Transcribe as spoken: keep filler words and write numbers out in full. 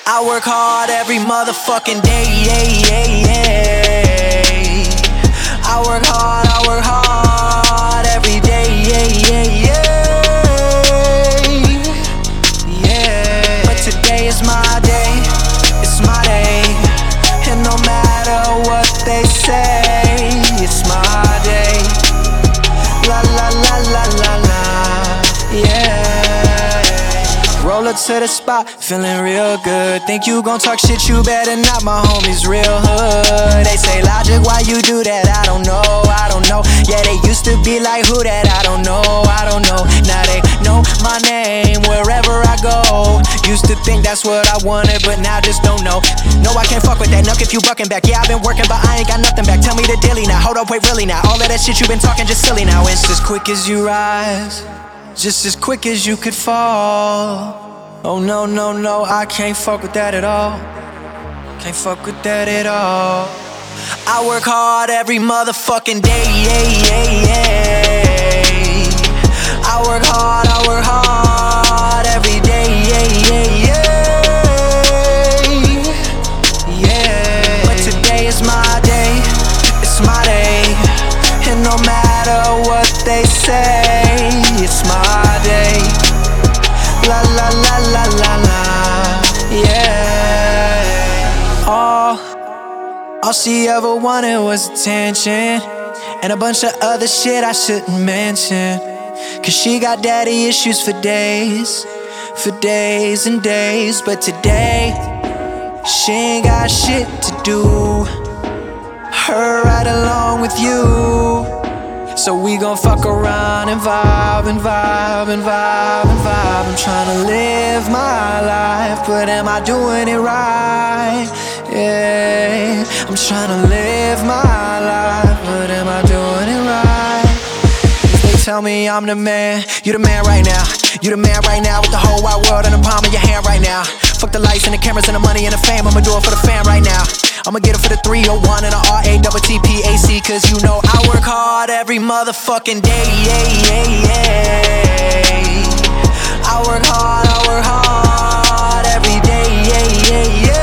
I work hard every motherfucking day, yeah, yeah, yeah. I work hard, I work hard every day, yeah, yeah, yeah. Yeah. But today is my day, it's my day. And no matter what they say, it's my day. La la la la la la, yeah. Roll up to the spot, feeling real good. Think you gon' talk shit, you better not, my homies real hood. They say, Logic, why you do that? I don't know, I don't know. Yeah, they used to be like, who that? I don't know, I don't know. Now they know my name wherever I go. Used to think that's what I wanted, but now just don't know. No, I can't fuck with that, nuck if you bucking back. Yeah, I've been working, but I ain't got nothing back. Tell me the dilly now, hold up, wait, really now. All of that shit you been talking just silly now. It's as quick as you rise, just as quick as you could fall. Oh no, no, no, I can't fuck with that at all. Can't fuck with that at all. I work hard every motherfucking day, yeah, yeah, yeah. I work hard, I work hard every day, yeah, yeah, yeah. Yeah. But today is my day, it's my day. And no matter what they say, it's my day. La la la la la la, yeah. All, all she ever wanted was attention, and a bunch of other shit I shouldn't mention. Cause she got daddy issues for days, for days and days. But today, she ain't got shit to do. Her right along with you. So we gon' fuck around and vibe and vibe and vibe and vibe. I'm tryna live my life, but am I doing it right? Yeah, I'm tryna live my life, but am I doing it right? They tell me I'm the man, you the man right now. You the man right now with the whole wide world in the palm of your hand right now. Fuck the lights and the cameras and the money and the fame, I'ma do it for the fam right now. I'ma get it for the three oh one and the R A T T P A C. Cause you know I work hard every motherfucking day, yeah, yeah, yeah. I work hard, I work hard every day, yeah, yeah, yeah.